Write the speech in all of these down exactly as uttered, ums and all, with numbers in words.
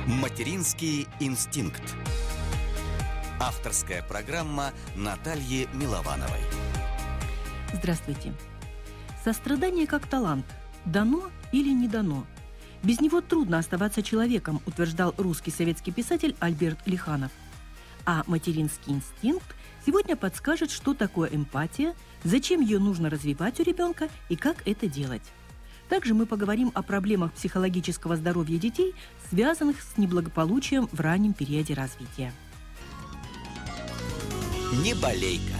Материнский инстинкт. Авторская программа Натальи Миловановой. Здравствуйте. Сострадание как талант. Дано или не дано? Без него трудно оставаться человеком, утверждал русский советский писатель Альберт Лиханов. А материнский инстинкт сегодня подскажет, что такое эмпатия, зачем ее нужно развивать у ребенка и как это делать. Также мы поговорим о проблемах психологического здоровья детей, связанных с неблагополучием в раннем периоде развития. Не болейка.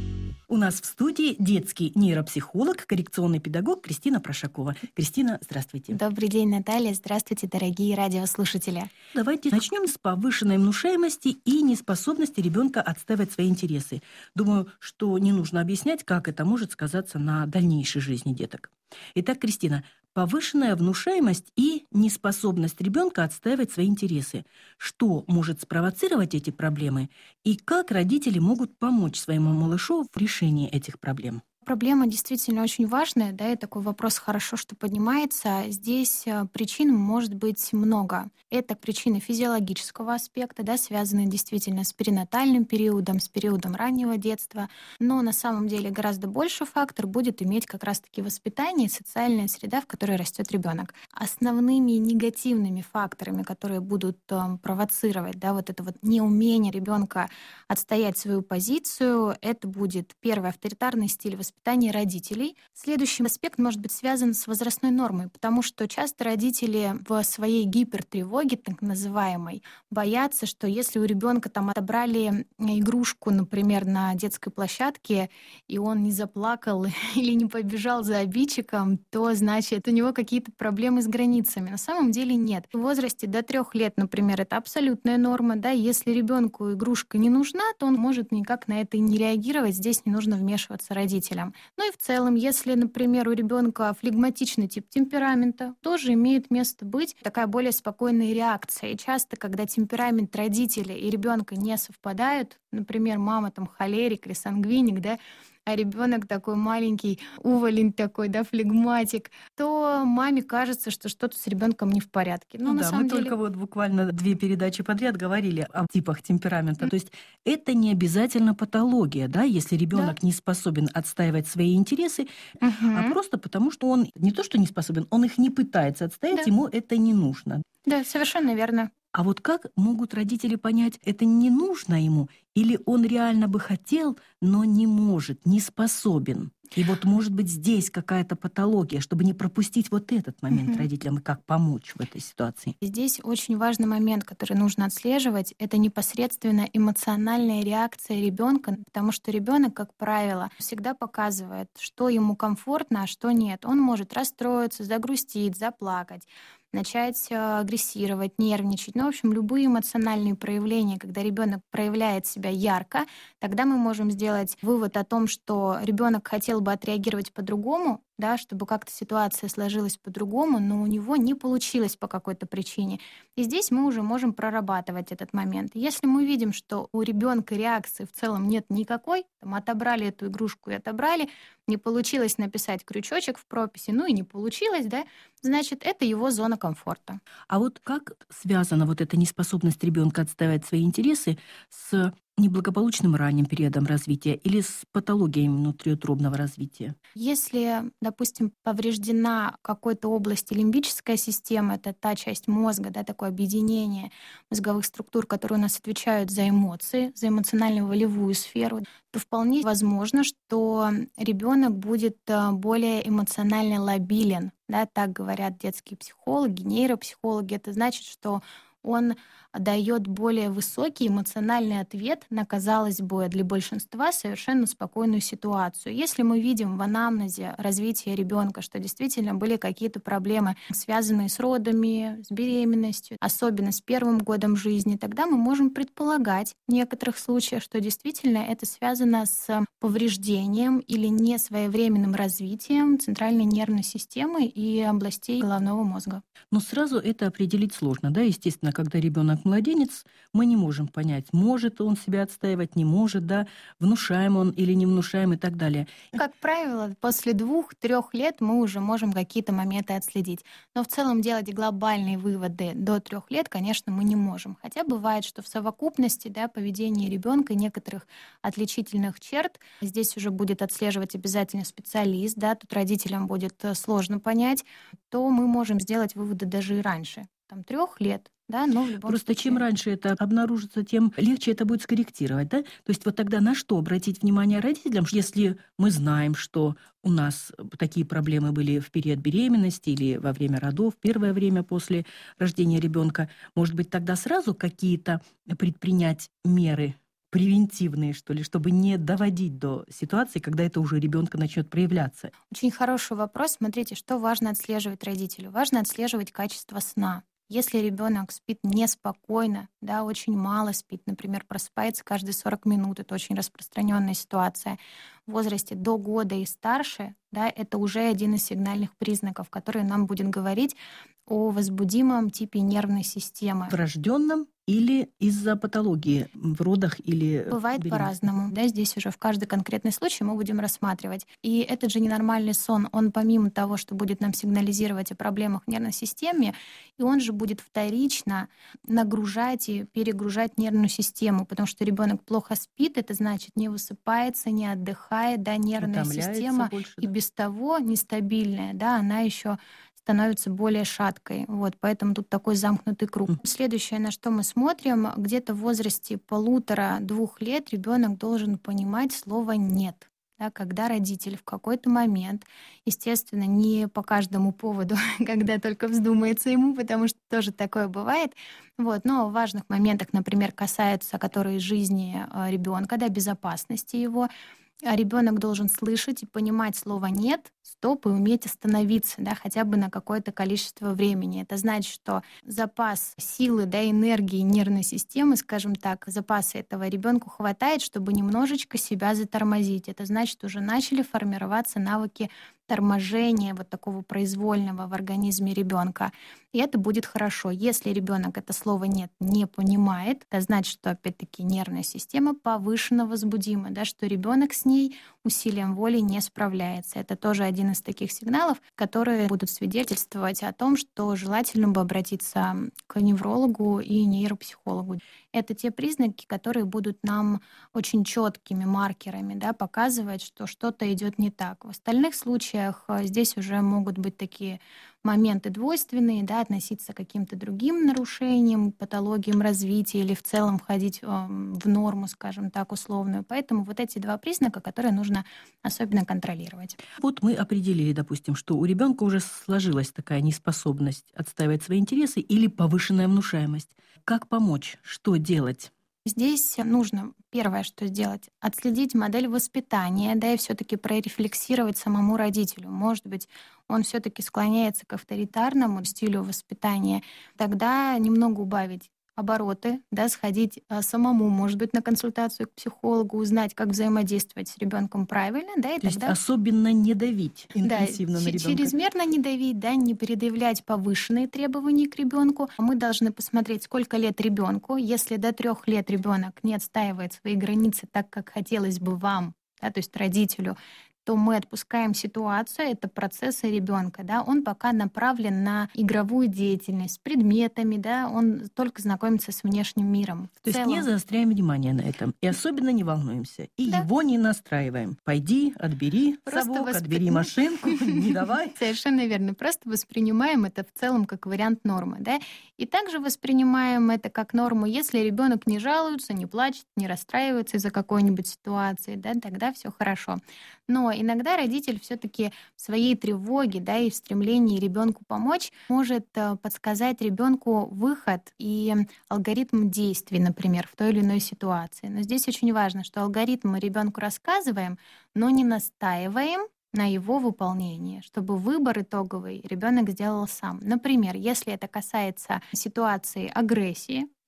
У нас в студии детский нейропсихолог, коррекционный педагог Кристина Прошакова. Кристина, здравствуйте. Добрый день, Наталья. Здравствуйте, дорогие радиослушатели. Давайте начнем с повышенной внушаемости и неспособности ребенка отстаивать свои интересы. Думаю, что не нужно объяснять, как это может сказаться на дальнейшей жизни деток. Итак, Кристина, повышенная внушаемость и неспособность ребенка отстаивать свои интересы. Что может спровоцировать эти проблемы и как родители могут помочь своему малышу в решении этих проблем? Проблема действительно очень важная, да, и такой вопрос хорошо, что поднимается. Здесь причин может быть много. Это причины физиологического аспекта, да, связанные действительно с перинатальным периодом, с периодом раннего детства. Но на самом деле гораздо больше фактор будет иметь как раз-таки воспитание и социальная среда, в которой растет ребенок. Основными негативными факторами, которые будут э, провоцировать, да, вот это вот неумение ребенка отстоять свою позицию, это будет первый авторитарный стиль воспитания. Воспитание родителей. Следующий аспект может быть связан с возрастной нормой, потому что часто родители в своей гипертревоге, так называемой, боятся, что если у ребенка там отобрали игрушку, например, на детской площадке, и он не заплакал или не побежал за обидчиком, то значит у него какие-то проблемы с границами. На самом деле нет. В возрасте до трех лет, например, это абсолютная норма. Да? Если ребенку игрушка не нужна, то он может никак на это и не реагировать. Здесь не нужно вмешиваться родителям. Ну и в целом, если, например, у ребенка флегматичный тип темперамента, тоже имеет место быть такая более спокойная реакция. И часто, когда темперамент родителя и ребенка не совпадают, например, мама там холерик или сангвиник, да, а ребенок такой маленький, уволень такой, да, флегматик, то маме кажется, что что-то с ребенком не в порядке. Но ну на да, самом мы деле... только вот буквально две передачи подряд говорили о типах темперамента. Mm-hmm. То есть это не обязательно патология, да, если ребенок да. не способен отстаивать свои интересы, mm-hmm. а просто потому, что он не то, что не способен, он их не пытается отстоять, да. ему это не нужно. Да, совершенно верно. А вот как могут родители понять, это не нужно ему, или он реально бы хотел, но не может, не способен? И вот, может быть, здесь какая-то патология, чтобы не пропустить вот этот момент mm-hmm. родителям, и как помочь в этой ситуации? Здесь очень важный момент, который нужно отслеживать, это непосредственно эмоциональная реакция ребенка, потому что ребенок, как правило, всегда показывает, что ему комфортно, а что нет. Он может расстроиться, загрустить, заплакать, начать агрессировать, нервничать. Ну, в общем, любые эмоциональные проявления, когда ребенок проявляет себя ярко, тогда мы можем сделать вывод о том, что ребенок хотел бы отреагировать по-другому, да, чтобы как-то ситуация сложилась по-другому, но у него не получилось по какой-то причине. И здесь мы уже можем прорабатывать этот момент. Если мы видим, что у ребенка реакции в целом нет никакой, там, отобрали эту игрушку и отобрали, не получилось написать крючочек в прописи, ну и не получилось, да, значит, это его зона комфорта. А вот как связана вот эта неспособность ребенка отстаивать свои интересы с неблагополучным ранним периодом развития или с патологиями внутриутробного развития? Если, допустим, повреждена какой-то области лимбическая система, это та часть мозга, да, такое объединение мозговых структур, которые у нас отвечают за эмоции, за эмоционально-волевую сферу, то вполне возможно, что ребенок будет более эмоционально лабилен. Да, так говорят детские психологи, нейропсихологи. Это значит, что он дает более высокий эмоциональный ответ на, казалось бы, для большинства совершенно спокойную ситуацию. Если мы видим в анамнезе развития ребенка, что действительно были какие-то проблемы, связанные с родами, с беременностью, особенно с первым годом жизни, тогда мы можем предполагать в некоторых случаях, что действительно это связано с повреждением или несвоевременным развитием центральной нервной системы и областей головного мозга. Но сразу это определить сложно, да, естественно, особенно когда ребенок младенец, мы не можем понять, может он себя отстаивать, не может, да, внушаем он или не внушаем и так далее. Как правило, после двух-трех лет мы уже можем какие-то моменты отследить. Но в целом делать глобальные выводы до трех лет, конечно, мы не можем. Хотя бывает, что в совокупности, да, поведение ребенка некоторых отличительных черт здесь уже будет отслеживать обязательно специалист, да, тут родителям будет сложно понять, то мы можем сделать выводы даже и раньше, там трех лет. Да, но в любом Просто случае... чем раньше это обнаружится, тем легче это будет скорректировать, да? То есть вот тогда на что обратить внимание родителям, если мы знаем, что у нас такие проблемы были в период беременности или во время родов, первое время после рождения ребенка, может быть, тогда сразу какие-то предпринять меры превентивные, что ли, чтобы не доводить до ситуации, когда это уже ребенка начнет проявляться? Очень хороший вопрос. Смотрите, что важно отслеживать родителю. Важно отслеживать качество сна. Если ребенок спит неспокойно, да, очень мало спит, например, просыпается каждые сорок минут, это очень распространенная ситуация, в возрасте до года и старше, да, это уже один из сигнальных признаков, который нам будет говорить о возбудимом типе нервной системы. Врожденном или из-за патологии в родах или Бывает беременности? по-разному. Да, здесь уже в каждый конкретный случай мы будем рассматривать. И этот же ненормальный сон, он помимо того, что будет нам сигнализировать о проблемах в нервной системе, и он же будет вторично нагружать и перегружать нервную систему, потому что ребенок плохо спит, это значит не высыпается, не отдыхает, да, нервная Утомляется система больше, и да? без того нестабильная, да, она еще становится более шаткой. Вот, поэтому тут такой замкнутый круг. Мгм. Следующее, на что мы смотрим, где-то в возрасте полутора-двух лет ребенок должен понимать слово «нет». Да, когда родитель в какой-то момент, естественно, не по каждому поводу, когда только вздумается ему, потому что тоже такое бывает, вот, но в важных моментах, например, касаются, которые жизни ребенка, да, безопасности его, а ребенок должен слышать и понимать слово «нет», «стоп» и уметь остановиться, да, хотя бы на какое-то количество времени. Это значит, что запас силы, да, энергии нервной системы, скажем так, запаса этого ребенку хватает, чтобы немножечко себя затормозить. Это значит, уже начали формироваться навыки торможения вот такого произвольного в организме ребенка. И это будет хорошо. Если ребенок это слово «нет» не понимает, это значит, что опять-таки нервная система повышенно возбудима, да, что ребенок с ней усилием воли не справляется. Это тоже один из таких сигналов, которые будут свидетельствовать о том, что желательно бы обратиться к неврологу и нейропсихологу. Это те признаки, которые будут нам очень четкими маркерами, да, показывать, что что-то идет не так. В остальных случаях здесь уже могут быть такие моменты двойственные, да, относиться к каким-то другим нарушениям, патологиям развития или в целом входить э, в норму, скажем так, условную. Поэтому вот эти два признака, которые нужно особенно контролировать. Вот мы определили, допустим, что у ребенка уже сложилась такая неспособность отстаивать свои интересы или повышенная внушаемость. Как помочь? Что делать? Здесь нужно первое, что сделать, отследить модель воспитания, да, и все-таки прорефлексировать самому родителю. Может быть, он все-таки склоняется к авторитарному стилю воспитания, тогда немного убавить обороты, да, сходить а, самому, может быть, на консультацию к психологу, узнать, как взаимодействовать с ребенком правильно, да, и То есть тогда особенно не давить интенсивно да, на ч- ребенка. чрезмерно не давить, да, не предъявлять повышенные требования к ребенку. Мы должны посмотреть, сколько лет ребенку. Если до трех лет ребенок не отстаивает свои границы так, как хотелось бы вам, да, то есть родителю, то мы отпускаем ситуацию, это процессы ребенка, да, он пока направлен на игровую деятельность с предметами, да, он только знакомится с внешним миром. В То есть целом, не заостряем внимание на этом. И особенно не волнуемся. И Да. его не настраиваем. Пойди, отбери Просто совок, воспри- отбери машинку, не давай. Совершенно верно. Просто воспринимаем это в целом как вариант нормы, да, и также воспринимаем это как норму, если ребенок не жалуется, не плачет, не расстраивается из-за какой-нибудь ситуации, да, тогда все хорошо. Но иногда родитель все-таки в своей тревоге, да, и в стремлении ребенку помочь может э, подсказать ребенку выход и алгоритм действий, например, в той или иной ситуации. Но здесь очень важно, что алгоритм мы ребенку рассказываем, но не настаиваем на его выполнении, чтобы выбор итоговый ребенок сделал сам. Например, если это касается ситуации агрессии,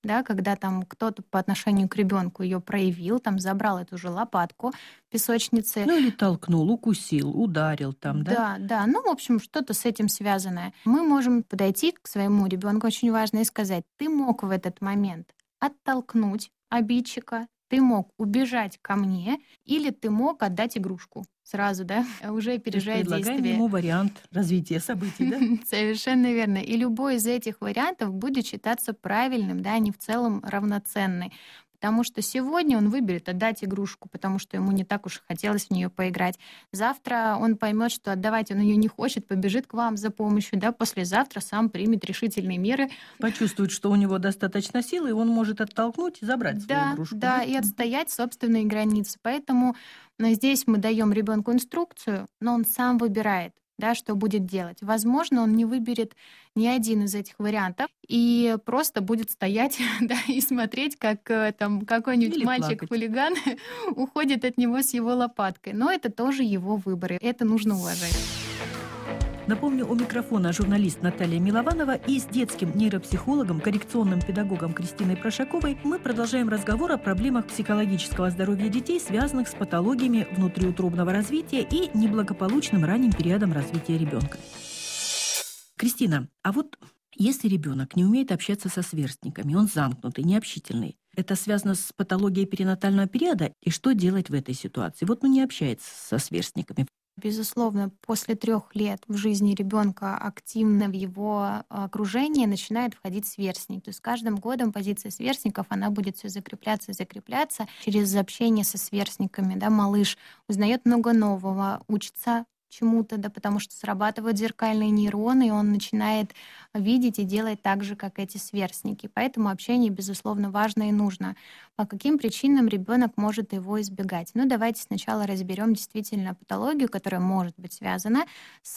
да, когда там кто-то по отношению к ребенку ее проявил, там забрал эту же лопатку в песочнице. Ну или толкнул, укусил, ударил там, да? Да, да, ну, в общем, что-то с этим связанное. Мы можем подойти к своему ребенку, очень важно, и сказать: ты мог в этот момент оттолкнуть обидчика, ты мог убежать ко мне, или ты мог отдать игрушку сразу, да, уже То есть опережая предлагаем действие. ему вариант развития событий, да? Совершенно верно. И любой из этих вариантов будет считаться правильным, да, они в целом равноценны. Потому что сегодня он выберет отдать игрушку, потому что ему не так уж хотелось в нее поиграть. Завтра он поймет, что отдавать он ее не хочет, побежит к вам за помощью, да, послезавтра сам примет решительные меры. Почувствует, что у него достаточно силы, и он может оттолкнуть и забрать свою Да, игрушку. да, и отстоять собственные границы. Поэтому но здесь мы даем ребенку инструкцию, но он сам выбирает, да, что будет делать. Возможно, он не выберет ни один из этих вариантов и просто будет стоять, да, и смотреть, как э, там какой-нибудь Или плакать. мальчик-хулиган уходит от него с его лопаткой. Но это тоже его выбор, и это нужно уважать. Напомню, у микрофона журналист Наталья Милованова, и с детским нейропсихологом, коррекционным педагогом Кристиной Прошаковой мы продолжаем разговор о проблемах психологического здоровья детей, связанных с патологиями внутриутробного развития и неблагополучным ранним периодом развития ребенка. Кристина, а вот если ребенок не умеет общаться со сверстниками, он замкнутый, необщительный, это связано с патологией перинатального периода, и что делать в этой ситуации? Вот он не общается со сверстниками. Безусловно, после трех лет в жизни ребенка активно в его окружение начинает входить сверстник. То есть с каждым годом позиция сверстников, она будет все закрепляться и закрепляться. Через общение со сверстниками, да, малыш узнает много нового, учится чему-то, да, потому что срабатывают зеркальные нейроны, и он начинает видеть и делать так же, как эти сверстники. Поэтому общение, безусловно, важно и нужно. По каким причинам ребенок может его избегать? Ну, давайте сначала разберем действительно патологию, которая может быть связана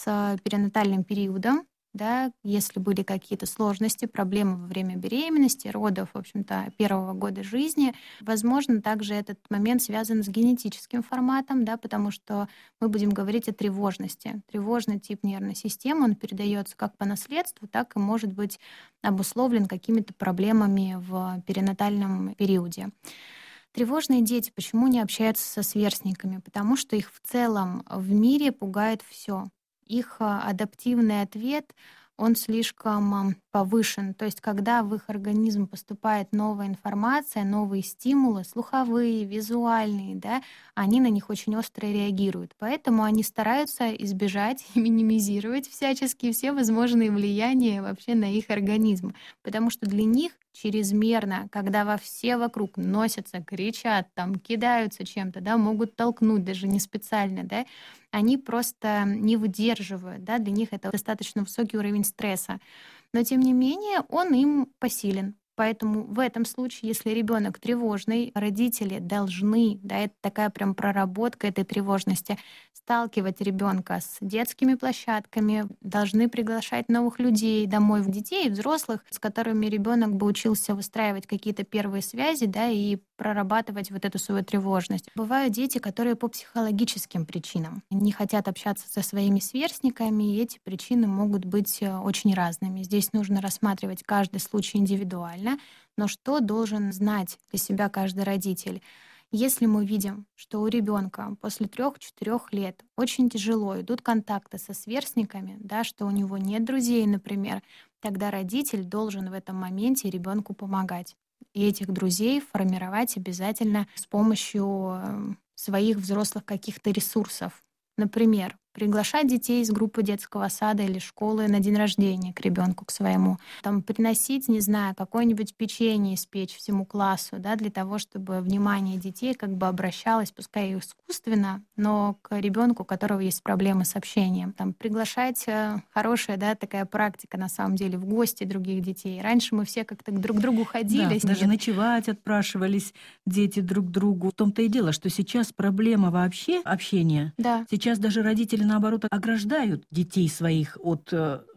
с перинатальным периодом. Да, если были какие-то сложности, проблемы во время беременности, родов, в общем-то, первого года жизни, возможно, также этот момент связан с генетическим форматом, да, потому что мы будем говорить о тревожности. Тревожный тип нервной системы, он передается как по наследству, так и может быть обусловлен какими-то проблемами в перинатальном периоде. Тревожные дети почему не общаются со сверстниками? Потому что их в целом в мире пугает все. Их адаптивный ответ, он слишком повышен. То есть когда в их организм поступает новая информация, новые стимулы, слуховые, визуальные, да, они на них очень остро реагируют. Поэтому они стараются избежать и минимизировать всячески все возможные влияния вообще на их организм. Потому что для них чрезмерно, когда во все вокруг носятся, кричат, там, кидаются чем-то, да, могут толкнуть даже не специально, да, они просто не выдерживают, да, для них это достаточно высокий уровень стресса. Но тем не менее он им посилен. Поэтому в этом случае, если ребенок тревожный, родители должны, да, это такая прям проработка этой тревожности, сталкивать ребенка с детскими площадками, должны приглашать новых людей домой, детей и взрослых, с которыми ребенок бы учился выстраивать какие-то первые связи, да, и прорабатывать вот эту свою тревожность. Бывают дети, которые по психологическим причинам не хотят общаться со своими сверстниками, и эти причины могут быть очень разными. Здесь нужно рассматривать каждый случай индивидуально, но что должен знать для себя каждый родитель? Если мы видим, что у ребенка после трех-четырех лет очень тяжело идут контакты со сверстниками, да, что у него нет друзей, например, тогда родитель должен в этом моменте ребенку помогать. И этих друзей формировать обязательно с помощью своих взрослых каких-то ресурсов. Например, приглашать детей из группы детского сада или школы на день рождения к ребенку, к своему. Там приносить, не знаю, какое-нибудь печенье испечь всему классу, да, для того, чтобы внимание детей как бы обращалось, пускай и искусственно, но к ребенку, у которого есть проблемы с общением. Там приглашать э, хорошая, да, такая практика на самом деле в гости других детей. Раньше мы все как-то друг к другу ходили. Да, даже ночевать отпрашивались дети друг к другу. В том-то и дело, что сейчас проблема вообще общения. Да. Сейчас даже родители, наоборот, ограждают детей своих от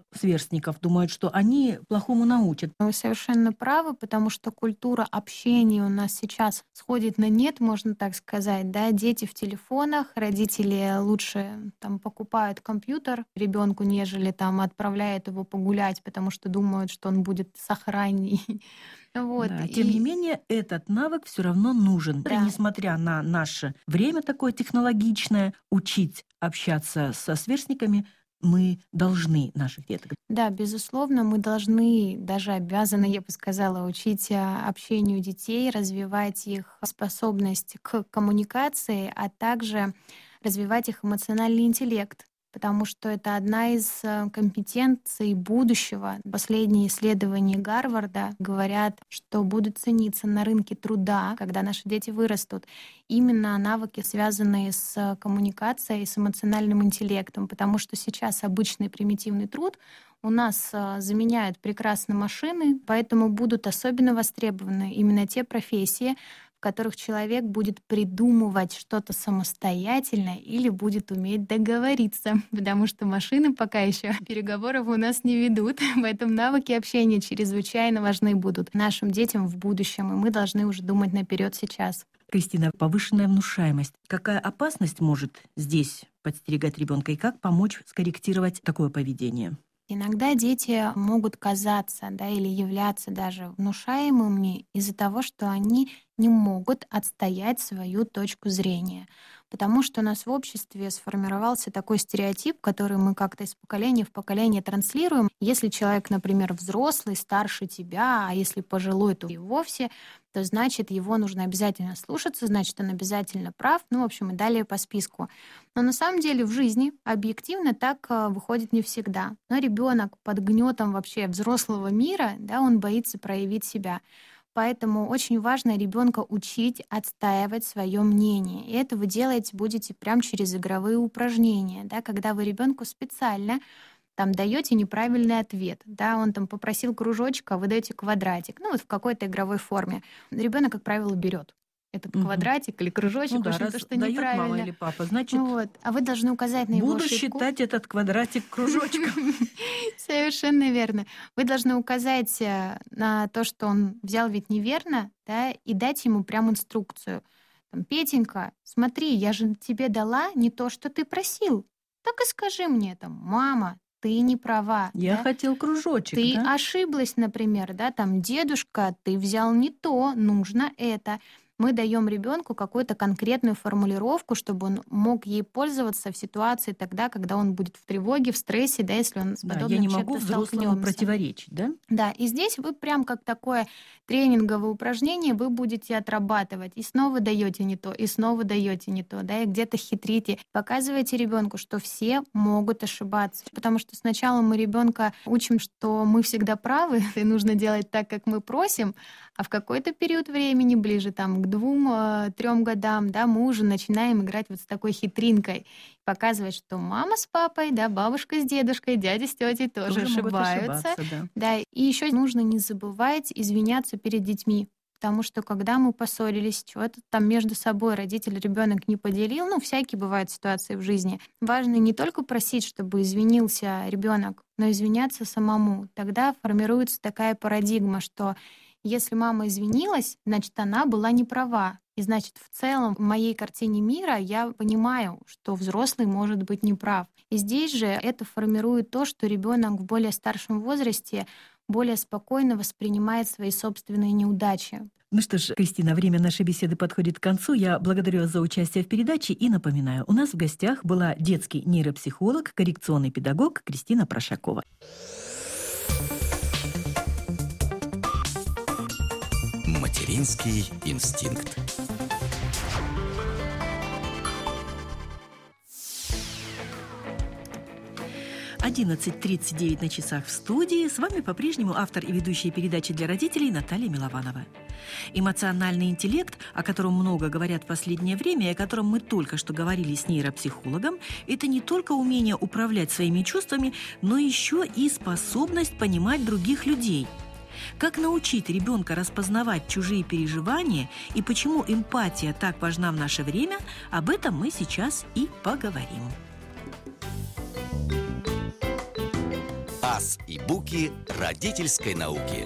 сверстников, думают, что они плохому научат. Вы совершенно правы, потому что культура общения у нас сейчас сходит на нет, можно так сказать. Да? Дети в телефонах, родители лучше там, покупают компьютер ребенку, нежели там, отправляют его погулять, потому что думают, что он будет сохранней. Вот. Да, тем И... не менее, этот навык все равно нужен. Да. И несмотря на наше время такое технологичное, учить общаться со сверстниками мы должны наших деток. Да, безусловно, мы должны, даже обязаны, я бы сказала, учить общению детей, развивать их способность к коммуникации, а также развивать их эмоциональный интеллект, потому что это одна из компетенций будущего. Последние исследования Гарварда говорят, что будут цениться на рынке труда, когда наши дети вырастут, именно навыки, связанные с коммуникацией, с эмоциональным интеллектом, потому что сейчас обычный примитивный труд у нас заменяют прекрасно машины, поэтому будут особенно востребованы именно те профессии, в которых человек будет придумывать что-то самостоятельно или будет уметь договориться, потому что машины пока еще переговоров у нас не ведут, поэтому навыки общения чрезвычайно важны будут нашим детям в будущем, и мы должны уже думать наперед сейчас. Кристина, повышенная внушаемость. Какая опасность может здесь подстерегать ребенка и как помочь скорректировать такое поведение? Иногда дети могут казаться, да, или являться даже внушаемыми из-за того, что они не могут отстоять свою точку зрения. Потому что у нас в обществе сформировался такой стереотип, который мы как-то из поколения в поколение транслируем. Если человек, например, взрослый, старше тебя, а если пожилой, то и вовсе, то значит, его нужно обязательно слушаться, значит, он обязательно прав, ну, в общем, и далее по списку. Но на самом деле в жизни объективно так выходит не всегда. Но ребенок под гнетом вообще взрослого мира, да, он боится проявить себя. Поэтому очень важно ребенка учить отстаивать свое мнение. И это вы делаете будете прямо через игровые упражнения, да, когда вы ребенку специально там даете неправильный ответ, да, он там попросил кружочек, а вы даете квадратик, ну вот в какой-то игровой форме. Ребенок, как правило, берет этот угу. квадратик или кружочек, ну да, то, что даёт неправильно. Мама или папа, значит, вот. А вы должны указать на его буду ошибку. считать этот квадратик кружочком. Совершенно верно. Вы должны указать на то, что он взял ведь неверно, да, и дать ему прям инструкцию. Там, Петенька, смотри, я же тебе дала не то, что ты просил. Так и скажи мне, там, мама, ты не права. Я да? хотел кружочек, Ты да? ошиблась, например, да, там, дедушка, ты взял не то, нужно это. Мы даем ребенку какую-то конкретную формулировку, чтобы он мог ей пользоваться в ситуации тогда, когда он будет в тревоге, в стрессе, да, если он с Да, подобным я не чем-то могу взрослому столкнёмся. противоречить, да? Да, и здесь вы прям как такое тренинговое упражнение вы будете отрабатывать. И снова даете не то, и снова даете не то, да, и где-то хитрите. Показывайте ребенку, что все могут ошибаться. Потому что сначала мы ребенка учим, что мы всегда правы, и нужно делать так, как мы просим, а в какой-то период времени, ближе там, к двум-трем годам, да, мы уже начинаем играть вот с такой хитринкой. Показывать, что мама с папой, да, бабушка с дедушкой, дядя с тетей тоже, Тоже могут ошибаются. ошибаться, да. Да, и еще нужно не забывать извиняться перед детьми. Потому что когда мы поссорились, что-то там между собой родитель, ребенок не поделил, ну, всякие бывают ситуации в жизни. Важно не только просить, чтобы извинился ребенок, но извиняться самому. Тогда формируется такая парадигма, что если мама извинилась, значит, она была не права. И значит, в целом, в моей картине мира я понимаю, что взрослый может быть неправ. И здесь же это формирует то, что ребенок в более старшем возрасте более спокойно воспринимает свои собственные неудачи. Ну что ж, Кристина, время нашей беседы подходит к концу. Я благодарю вас за участие в передаче и напоминаю, у нас в гостях была детский нейропсихолог, коррекционный педагог Кристина Прошакова. Материнский инстинкт. одиннадцать тридцать девять на часах в студии. С вами по-прежнему автор и ведущая передачи для родителей Наталья Милованова. Эмоциональный интеллект, о котором много говорят в последнее время, и о котором мы только что говорили с нейропсихологом, это не только умение управлять своими чувствами, но еще и способность понимать других людей. Как научить ребенка распознавать чужие переживания и почему эмпатия так важна в наше время, об этом мы сейчас и поговорим. Ас и буки родительской науки.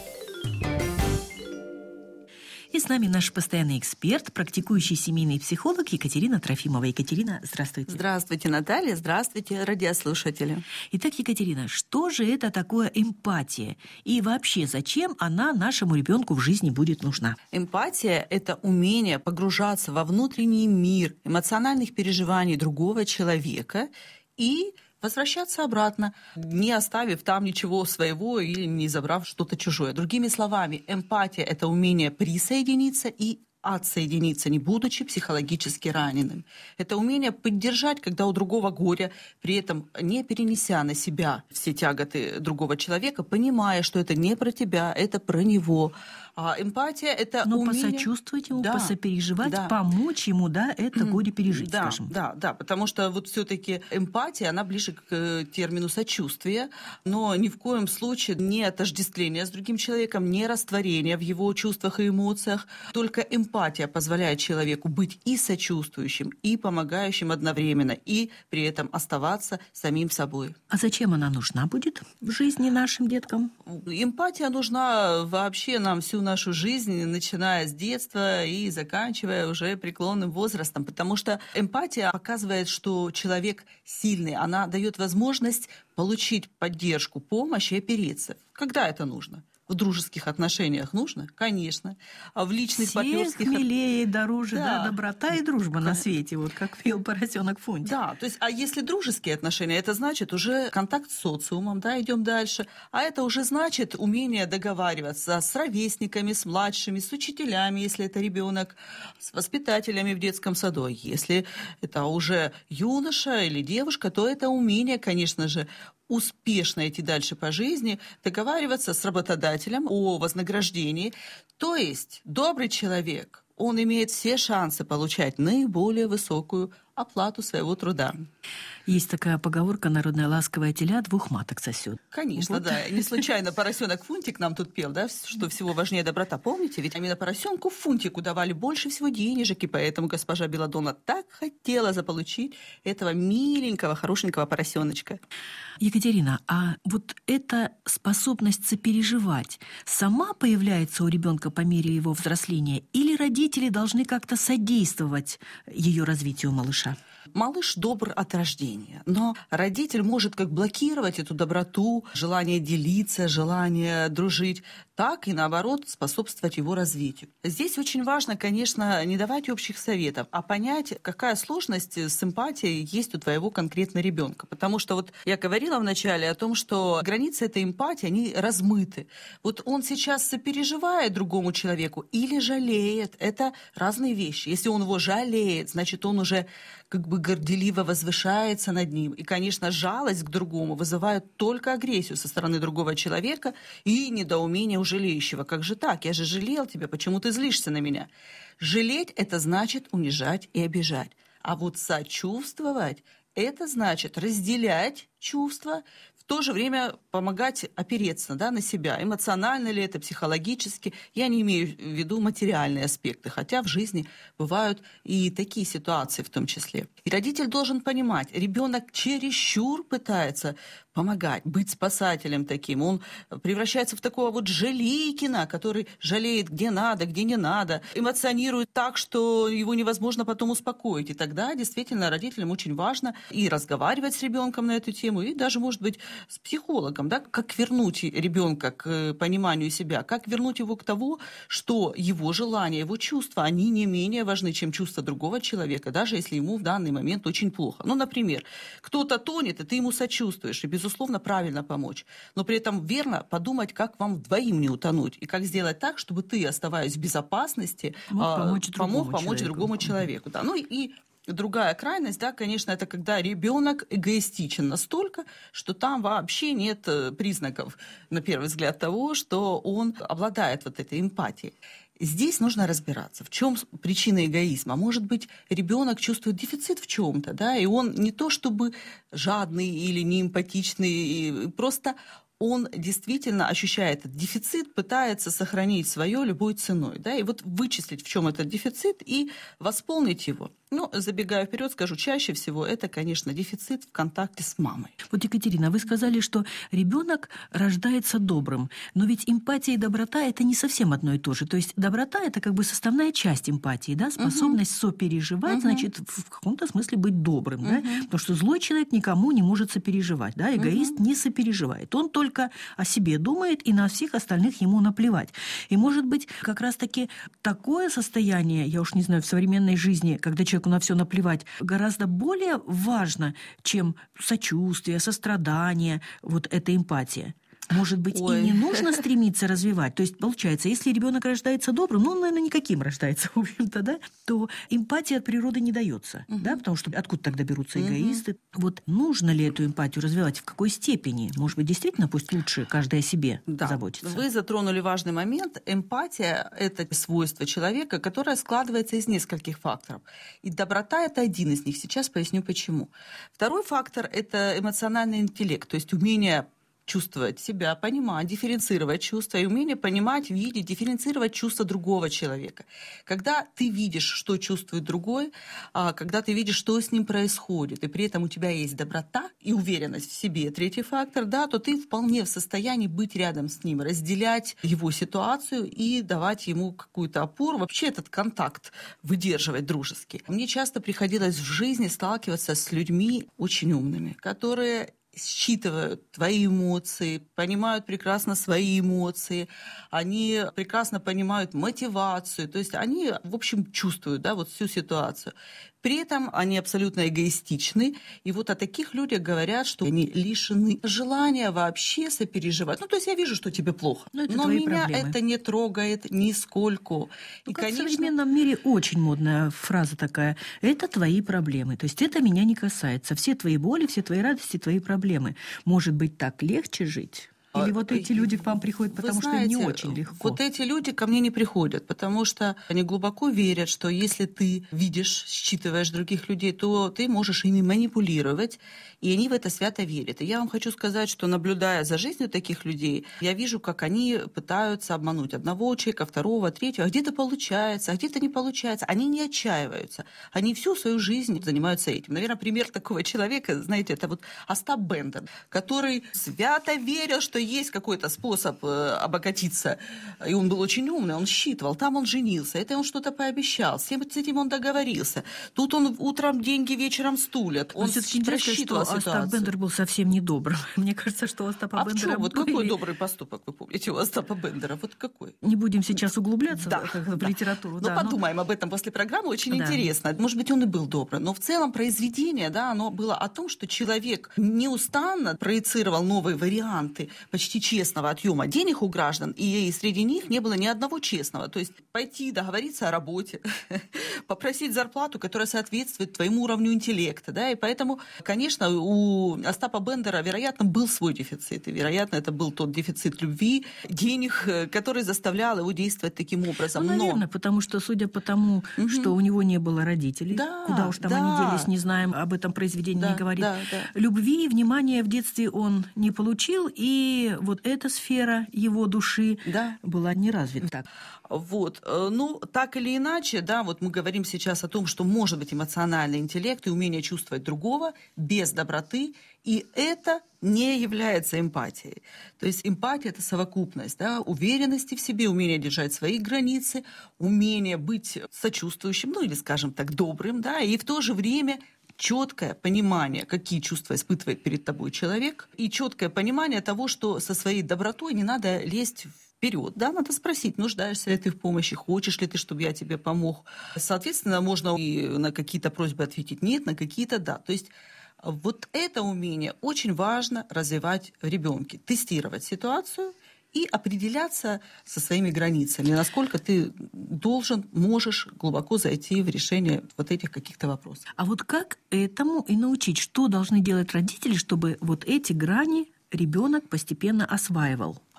И с нами наш постоянный эксперт, практикующий семейный психолог Екатерина Трофимова. Екатерина, здравствуйте. Здравствуйте, Наталья. Здравствуйте, радиослушатели. Итак, Екатерина, что же это такое эмпатия? И вообще, зачем она нашему ребенку в жизни будет нужна? Эмпатия – это умение погружаться во внутренний мир эмоциональных переживаний другого человека и возвращаться обратно, не оставив там ничего своего или не забрав что-то чужое. Другими словами, эмпатия – это умение присоединиться и отсоединиться, не будучи психологически раненым. Это умение поддержать, когда у другого горя, при этом не перенеся на себя все тяготы другого человека, понимая, что это не про тебя, это про него. А эмпатия – это Но умение... посочувствовать ему, да, посопереживать, да. помочь ему, да, это горе пережить, да, скажем. Да, да, потому что вот все-таки эмпатия, она ближе к термину сочувствия, но ни в коем случае не отождествление с другим человеком, не растворение в его чувствах и эмоциях. Только эмпатия позволяет человеку быть и сочувствующим, и помогающим одновременно, и при этом оставаться самим собой. А зачем она нужна будет в жизни нашим деткам? Эмпатия нужна вообще нам всю нашу жизнь, начиная с детства и заканчивая уже преклонным возрастом, потому что эмпатия показывает, что человек сильный, она дает возможность получить поддержку, помощь и опереться. Когда это нужно? В дружеских отношениях нужно? Конечно. А в личных Всех партнерских... милее, дороже, да. Да. Да, доброта и дружба на свете, вот как пел поросенок Фунтик. Да, то есть, а если дружеские отношения, это значит уже контакт с социумом, да, идем дальше. А это уже значит умение договариваться с ровесниками, с младшими, с учителями, если это ребенок, с воспитателями в детском саду. А если это уже юноша или девушка, то это умение, конечно же, успешно идти дальше по жизни, договариваться с работодателем о вознаграждении. То есть добрый человек, он имеет все шансы получать наиболее высокую оплату своего труда. Есть такая поговорка народная: ласковая теля двух маток сосет. Конечно, Вот. да. Не случайно поросенок Фунтик нам тут пел, да, что всего важнее доброта. Помните? Ведь именно поросенку Фунтику давали больше всего денежек, и поэтому госпожа Белладонна так хотела заполучить этого миленького, хорошенького поросеночка. Екатерина, а вот эта способность сопереживать сама появляется у ребенка по мере его взросления, или родители должны как-то содействовать ее развитию малыша? Малыш добр от рождения, но родитель может как блокировать эту доброту, желание делиться, желание дружить, так и, наоборот, способствовать его развитию. Здесь очень важно, конечно, не давать общих советов, а понять, какая сложность с эмпатией есть у твоего конкретного ребенка. Потому что вот я говорила вначале о том, что границы этой эмпатии, они размыты. Вот он сейчас сопереживает другому человеку или жалеет. Это разные вещи. Если он его жалеет, значит, он уже как бы горделиво возвышается над ним. И, конечно, жалость к другому вызывает только агрессию со стороны другого человека и недоумение у жалеющего. Как же так? Я же жалел тебя, почему ты злишься на меня? Жалеть – это значит унижать и обижать. А вот сочувствовать – это значит разделять чувства, в то же время помогать опереться, да, на себя. Эмоционально ли это, психологически. Я не имею в виду материальные аспекты, хотя в жизни бывают и такие ситуации в том числе. И родитель должен понимать, ребенок чересчур пытается помогать, быть спасателем таким. Он превращается в такого вот жалейкина, который жалеет где надо, где не надо, эмоционирует так, что его невозможно потом успокоить. И тогда действительно родителям очень важно и разговаривать с ребенком на эту тему, и даже, может быть, с психологом, да, как вернуть ребенка к пониманию себя, как вернуть его к тому, что его желания, его чувства, они не менее важны, чем чувства другого человека, даже если ему в данный момент очень плохо. Ну, например, кто-то тонет, и ты ему сочувствуешь, и, безусловно, правильно помочь. Но при этом верно подумать, как вам вдвоим не утонуть, и как сделать так, чтобы ты, оставаясь в безопасности, мог помочь другому помог помочь человеку. другому человеку. Да. Ну и другая крайность, да, конечно, это когда ребенок эгоистичен настолько, что там вообще нет признаков, на первый взгляд, того, что он обладает вот этой эмпатией. Здесь нужно разбираться, в чем причина эгоизма. Может быть, ребенок чувствует дефицит в чем-то, да, и он не то чтобы жадный или неэмпатичный, просто он действительно ощущает этот дефицит, пытается сохранить свое любой ценой, да, и вот вычислить, в чем этот дефицит, и восполнить его. Ну, забегая вперед, скажу, чаще всего это, конечно, дефицит в контакте с мамой. Вот, Екатерина, вы сказали, что ребенок рождается добрым, но ведь эмпатия и доброта – это не совсем одно и то же. То есть доброта – это как бы составная часть эмпатии, да, способность угу. сопереживать, угу. значит, в каком-то смысле быть добрым, угу. да, потому что злой человек никому не может сопереживать, да, эгоист угу. не сопереживает, он только о себе думает, и на всех остальных ему наплевать. И, может быть, как раз-таки такое состояние, я уж не знаю, в современной жизни, когда человек человеку на все наплевать, гораздо более важно, чем сочувствие, сострадание, вот эта эмпатия. Может быть, Ой. и не нужно стремиться развивать. То есть, получается, если ребенок рождается добрым, ну, он, наверное, никаким рождается, в общем-то, да, то эмпатия от природы не дается, угу. да, потому что откуда тогда берутся эгоисты? Угу. Вот нужно ли эту эмпатию развивать, в какой степени? Может быть, действительно, пусть лучше каждый о себе да. заботится? Вы затронули важный момент. Эмпатия – это свойство человека, которое складывается из нескольких факторов. И доброта – это один из них. Сейчас поясню, почему. Второй фактор – это эмоциональный интеллект, то есть умение чувствовать себя, понимать, дифференцировать чувства и умение понимать, видеть, дифференцировать чувства другого человека. Когда ты видишь, что чувствует другой, когда ты видишь, что с ним происходит, и при этом у тебя есть доброта и уверенность в себе, третий фактор, да, то ты вполне в состоянии быть рядом с ним, разделять его ситуацию и давать ему какую-то опору, вообще этот контакт выдерживать дружеский. Мне часто приходилось в жизни сталкиваться с людьми очень умными, которые считывают твои эмоции, понимают прекрасно свои эмоции, они прекрасно понимают мотивацию, то есть они, в общем, чувствуют, да, вот всю ситуацию. При этом они абсолютно эгоистичны, и вот о таких людях говорят, что они лишены желания вообще сопереживать. Ну, то есть я вижу, что тебе плохо, но, но меня проблемы. Это не трогает нисколько. Ну, и, как конечно... в современном мире очень модная фраза такая: это твои проблемы, то есть это меня не касается. Все твои боли, все твои радости, твои проблемы. Может быть, так легче жить? Или вот эти люди к вам приходят, потому Вы знаете, что им не очень легко? Вот эти люди ко мне не приходят, потому что они глубоко верят, что если ты видишь, считываешь других людей, то ты можешь ими манипулировать, и они в это свято верят. И я вам хочу сказать, что, наблюдая за жизнью таких людей, я вижу, как они пытаются обмануть одного человека, второго, третьего. А где-то получается, а где-то не получается. Они не отчаиваются. Они всю свою жизнь занимаются этим. Наверное, пример такого человека, знаете, это вот Остап Бендер, который свято верил, что есть какой-то способ обогатиться, и он был очень умный, он считывал, там он женился, это он что-то пообещал, с этим он договорился. Тут он утром деньги, вечером стулья. Он просчитывал ситуацию. Остап Бендер был совсем недобрым. Мне кажется, что у Остапа а Бендера... А вот были... какой добрый поступок вы помните у Остапа Бендера? Вот какой? Не будем сейчас углубляться да, в, в да. литературу. Ну, да, подумаем но... об этом после программы, очень да. интересно. Может быть, он и был добрый, но в целом произведение, да, оно было о том, что человек неустанно проецировал новые варианты почти честного отъема денег у граждан, и среди них не было ни одного честного. То есть пойти договориться о работе, попросить зарплату, которая соответствует твоему уровню интеллекта. Да? И поэтому, конечно, у Остапа Бендера, вероятно, был свой дефицит. И, вероятно, это был тот дефицит любви, денег, который заставлял его действовать таким образом. Ну, наверное, Но... потому что, судя по тому, угу. что у него не было родителей, да, куда уж там да. они делись, не знаем, об этом произведении да, не говорит. Да, да. Любви и внимания в детстве он не получил, и вот эта сфера его души да. была не развита. Так. Вот. Ну, так или иначе, да, вот мы говорим сейчас о том, что может быть эмоциональный интеллект и умение чувствовать другого без доброты, и это не является эмпатией. То есть эмпатия – это совокупность, да, уверенности в себе, умение держать свои границы, умение быть сочувствующим, ну или, скажем так, добрым, да, и в то же время четкое понимание, какие чувства испытывает перед тобой человек, и четкое понимание того, что со своей добротой не надо лезть вперед, да, надо спросить, нуждаешься ли ты в помощи, хочешь ли ты, чтобы я тебе помог. Соответственно, можно и на какие-то просьбы ответить нет, на какие-то да. То есть вот это умение очень важно развивать в ребенке, тестировать ситуацию и определяться со своими границами, насколько ты должен, можешь глубоко зайти в решение вот этих каких-то вопросов. А вот как этому и научить? Что должны делать родители, чтобы вот эти грани ребенок постепенно осваивал?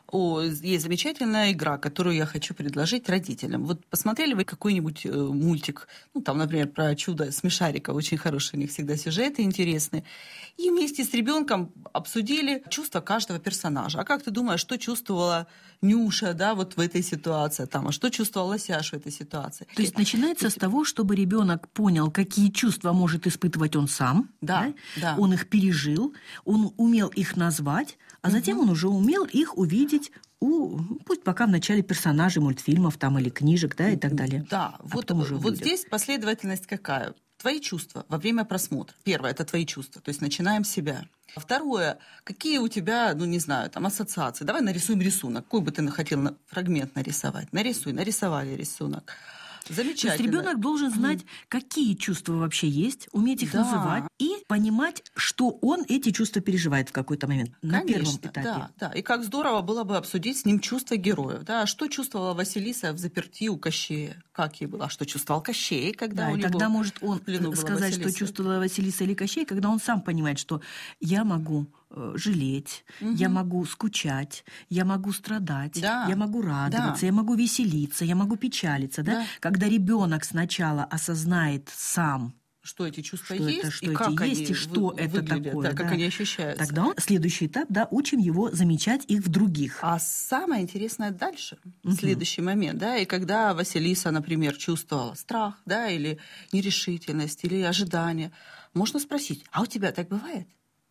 О, есть замечательная игра, которую я хочу предложить родителям. Вот посмотрели вы какой-нибудь э, мультик, ну, там, например, про чудо смешариков, очень хорошие у них всегда сюжеты интересные, и вместе с ребенком обсудили чувства каждого персонажа. А как ты думаешь, что чувствовала Нюша, да, вот в этой ситуации, там, а что чувствовал Лосяш в этой ситуации? То есть начинается с того, чтобы ребенок понял, какие чувства может испытывать он сам, Да, да? да. Он их пережил, он умел их назвать, а затем он уже умел их увидеть у, пусть пока в начале персонажей мультфильмов там, или книжек, да, и так далее. Да, А вот, потом уже в вот людях. здесь последовательность какая? Твои чувства во время просмотра. Первое – это твои чувства, то есть начинаем с себя. Второе – какие у тебя, ну, не знаю, там, ассоциации. Давай нарисуем рисунок. Какой бы ты хотел на- фрагмент нарисовать? Нарисуй, нарисовали рисунок. Замечательно. То есть ребенок должен знать, какие чувства вообще есть, уметь их Да. называть и понимать, что он эти чувства переживает в какой-то момент на первом Конечно, этапе. да, да. И как здорово было бы обсудить с ним чувства героев. Да? Что чувствовала Василиса в заперти у Кощея? Как ей было? А что чувствовал Кощей, когда Да, у и него тогда может он в плену была сказать, что Василиса? чувствовала Василиса или Кощей, когда он сам понимает, что я могу э, жалеть, я могу скучать, я могу страдать, Да, я могу радоваться, да. я могу веселиться, я могу печалиться. Да? Да. Когда ребенок сначала осознает сам, Что эти чувства что есть, это, что и эти как есть, они и что вы- это выглядят, такое. да, как да. они ощущаются. Тогда он, следующий этап, да, учим его замечать их в других. А самое интересное дальше, следующий момент, да, и когда Василиса, например, чувствовала страх, да, или нерешительность, или ожидание, можно спросить, а у тебя так бывает?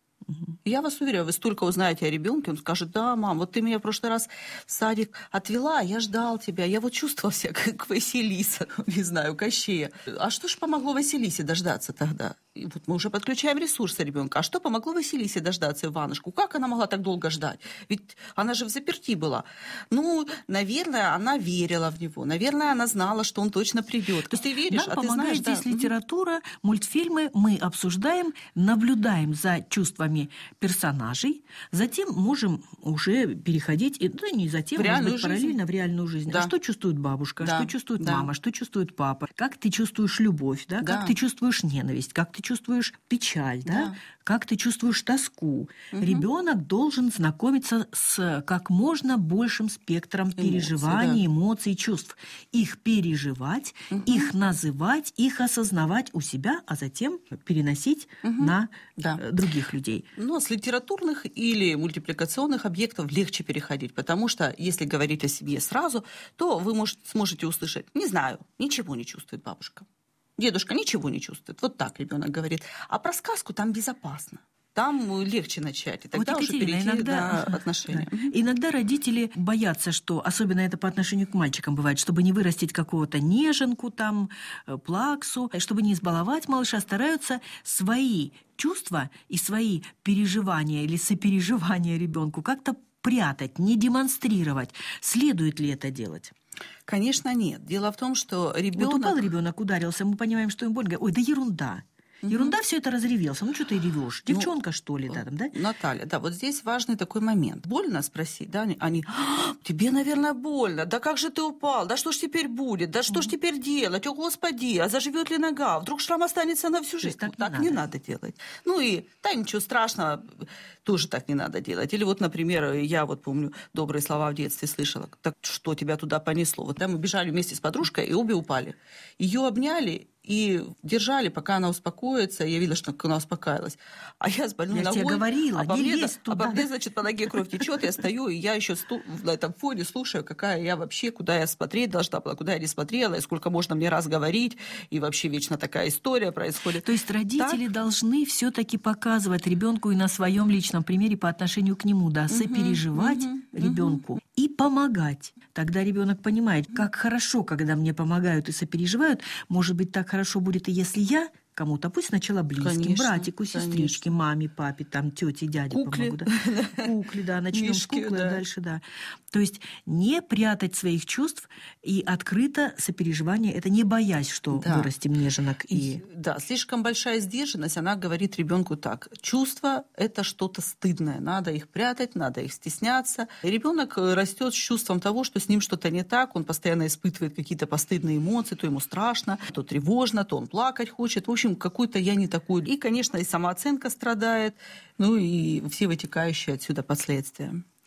Я вас уверяю, вы столько узнаете о ребенке, он скажет: да, мам, вот ты меня в прошлый раз в садик отвела, я ждал тебя, я вот чувствовал себя как Василиса, не знаю, Кощея. А что ж помогло Василисе дождаться тогда? И вот мы уже подключаем ресурсы ребенка. А что помогло Василисе дождаться Иванушку? Как она могла так долго ждать? Ведь она же в заперти была. Ну, наверное, она верила в него. Наверное, она знала, что он точно придет. То есть ты веришь, Нам а ты помогает знаешь, да. здесь литература, мультфильмы, мы обсуждаем, наблюдаем за чувствами персонажей, затем можем уже переходить, и, да не затем, В может реальную быть, жизнь. параллельно в реальную жизнь. Да. А что чувствует бабушка, Да, что чувствует да. мама, что чувствует папа, как ты чувствуешь любовь, да? Да. Как ты чувствуешь ненависть, как ты чувствуешь печаль, да? Да. Как ты чувствуешь тоску. Ребенок должен знакомиться с как можно большим спектром Эмоций, переживаний, да. эмоций, чувств. Их переживать, их называть, их осознавать у себя, а затем переносить на Да. э, других людей. Но с литературных или мультипликационных объектов легче переходить, потому что если говорить о себе сразу, то вы может, сможете услышать: не знаю, ничего не чувствует бабушка. Дедушка ничего не чувствует. Вот так ребенок говорит. А про сказку там безопасно. Там легче начать. И тогда Вот, уже Екатерина, перейти иногда, на отношения. да, иногда родители боятся, что, особенно это по отношению к мальчикам бывает, чтобы не вырастить какого-то неженку, там, э, плаксу, чтобы не избаловать малыша, стараются свои чувства и свои переживания или сопереживания ребенку как-то прятать, не демонстрировать. Следует ли это делать? Конечно, нет. Дело в том, что ребенок... Вот упал ребенок, ударился, мы понимаем, что им больно. Говорим: ой, да ерунда. Ерунда, все это разревелся. Ну, что ты ревешь? Девчонка, что ли, да, там, да? Наталья, да, вот здесь важный такой момент. Больно спросить, да? Они: «А, тебе, наверное, больно. Да как же ты упал? Да что ж теперь будет? Да что ж теперь делать? О, Господи, а заживет ли нога? Вдруг шрам останется на всю То есть жизнь? так Ну, не не надо. надо делать. Ну и, да, ничего страшного, тоже так не надо делать. Или вот, например, я вот помню, добрые слова в детстве слышала. Так что тебя туда понесло? Вот там мы бежали вместе с подружкой, и обе упали. Ее обняли и держали, пока она успокоится. Я видела, что она успокаивалась. А я с больной Я ногой... тебе говорила, обо не мне, лезь обо туда. мне, значит, по ноге кровь течет, я стою, и я еще сту... на этом фоне слушаю, какая я вообще, куда я смотреть должна была, куда я не смотрела, и сколько можно мне раз говорить, и вообще вечно такая история происходит. То есть родители Так. должны все-таки показывать ребенку и на своем личном примере по отношению к нему, да, сопереживать мгм, ребенку и помогать. Тогда ребенок понимает, как хорошо, когда мне помогают и сопереживают. Может быть, так хорошо будет и если я кому-то, пусть сначала близким, Конечно, братику, сестричке, маме, папе, там, тете, дяде Кукле. помогу. Да. Кукле, да, начнем с Мишке, куклы, да. а дальше, да. То есть не прятать своих чувств и открыто сопереживание, это не боясь, что Да. вырастим неженок и... Да, слишком большая сдержанность, она говорит ребенку так: чувства – это что-то стыдное, надо их прятать, надо их стесняться. Ребенок растет с чувством того, что с ним что-то не так, он постоянно испытывает какие-то постыдные эмоции, то ему страшно, то тревожно, то он плакать хочет. В общем, какой-то я не такой. И, конечно, и самооценка страдает, ну и все вытекающие отсюда последствия.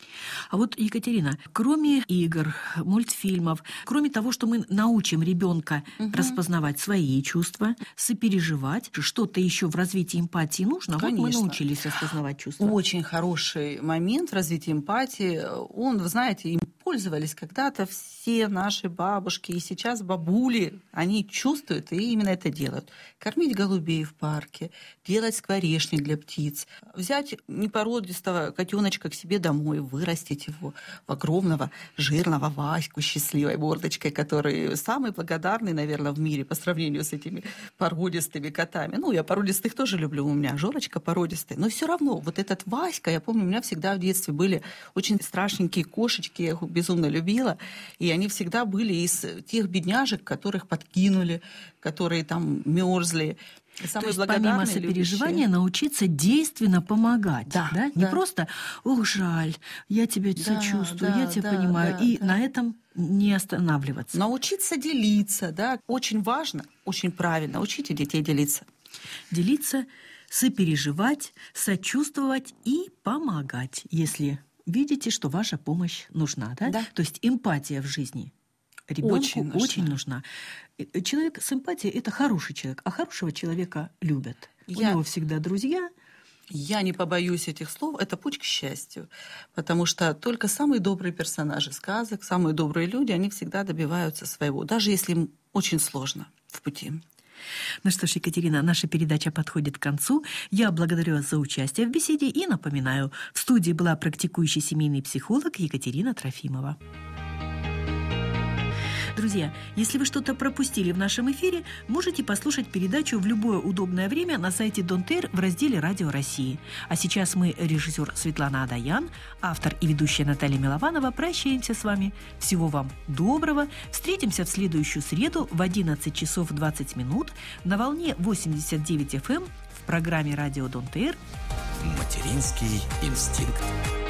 А вот, Екатерина, кроме игр, мультфильмов, кроме того, что мы научим ребенка угу. распознавать свои чувства, сопереживать, что-то еще в развитии эмпатии нужно? Конечно. Вот мы научились распознавать чувства. Очень хороший момент в развитии эмпатии. Он, вы знаете, им пользовались когда-то все наши бабушки, и сейчас бабули, они чувствуют и именно это делают. Кормить голубей в парке, делать скворечник для птиц, взять непородистого котеночка к себе домой, вырастить его в огромного жирного Ваську с счастливой мордочкой, который самый благодарный, наверное, в мире по сравнению с этими породистыми котами. Ну, я породистых тоже люблю, у меня Жорочка породистый, но все равно вот этот Васька, я помню, у меня всегда в детстве были очень страшненькие кошечки, я их безумно любила, и они всегда были из тех бедняжек, которых подкинули, которые там мерзли. То есть помимо сопереживания любящие. Научиться действенно помогать, да, да? Не да. просто «Ох, жаль, я тебя да, сочувствую, да, я тебя да, понимаю», да, и да. на этом не останавливаться. Научиться делиться, да, очень важно, очень правильно, учите детей делиться. Делиться, сопереживать, сочувствовать и помогать, если видите, что ваша помощь нужна, да? Да. То есть эмпатия в жизни ребенку очень, очень нужна. Человек с эмпатией – это хороший человек, а хорошего человека любят. Я... У него всегда друзья. Я не побоюсь этих слов, это путь к счастью, потому что только самые добрые персонажи сказок, самые добрые люди, они всегда добиваются своего, даже если им очень сложно в пути. Ну что ж, Екатерина, наша передача подходит к концу. Я благодарю вас за участие в беседе и напоминаю, в студии была практикующий семейный психолог Екатерина Трофимова. Друзья, если вы что-то пропустили в нашем эфире, можете послушать передачу в любое удобное время на сайте Донтер в разделе «Радио России». А сейчас мы, режиссер Светлана Адаян, автор и ведущая Наталья Милованова, прощаемся с вами. Всего вам доброго. Встретимся в следующую среду в одиннадцать часов двадцать минут на волне восемьдесят девять эф эм в программе «Радио Донтер». Материнский инстинкт.